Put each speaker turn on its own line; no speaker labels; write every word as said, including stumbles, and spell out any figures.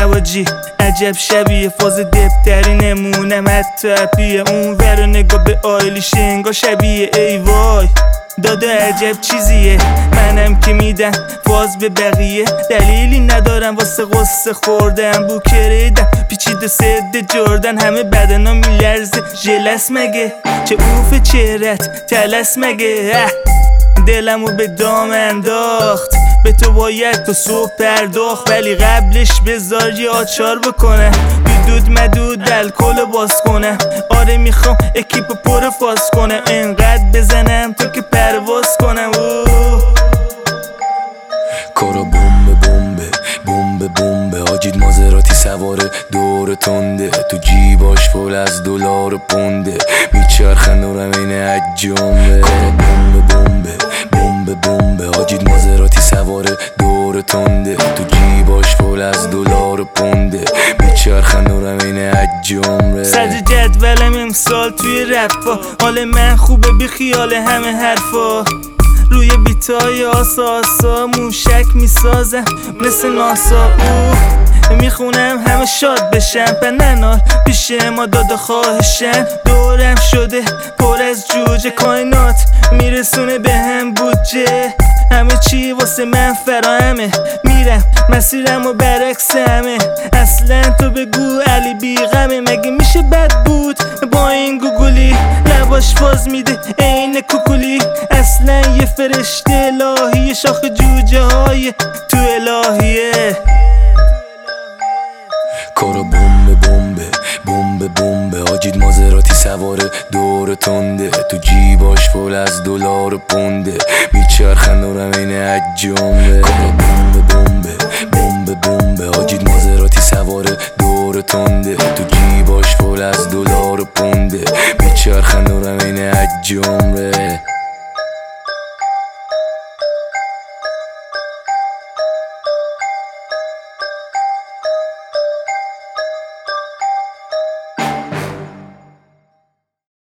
نواجی عجب شبیه فاز دبتری نمونم حتی اپیه اون ور نگاه به آیلیش انگار شبیه ای وای دادا عجب چیزیه منم که میدم فاز به بقیه دلیلی ندارم واسه قصه خوردم بو کریدم پیچید و سد جردن همه بدنا میلرزه جلس مگه چه اوف چهرت تلس مگه دلمو به دام انداخت به تو باید تو صبح پرداخت ولی قبلش بذار یه آچار بکنه دود مدود الکل باز کنم آره میخوام اکیپ پر فاز کنم انقدر بزنم تو که پرواز کنم
کارا بومبه بومبه بومبه بومبه حاجید مازراتی سواره دور تنده تو جیباش پول از دلار پونده میچرخن دورم این عجمه کارا بومبه بومبه بومبه بومبه حاجید مازراتی سواره دور تنده تو جیباش پول از دلار پونده میچرخن دورم این عجمه
صد جدولم امسال توی رپا حال من خوبه بی خیال همه حرفا روی بیتای آسا آسا موشک میسازم مثل ناسا اوه میخونم همه شاد بشن پننار پیش ما داده خواهشن دورم شده پر از جوجه کائنات میرسونه به هم بودجه همه چی واسه من فراهمه میرم مسیرم و برعکس همه اصلا تو بگو علی بیغمه مگه میشه بد بود با این گوگلی لباش باز میده عین کوکولی اصلا یه فرشته الهیه شاخ جوجه های تو الهیه
کارا بومبه بومبه بومبه بومبه حاجید مازراتی سواره دور تنده تو جیباش پول از دلار پونده میچرخن دورم این عجمه کارا بومبه بومبه بومبه بومبه حاجید مازراتی سواره دور تنده تو جیباش پول از دلار پونده میچرخن دورم این عجمه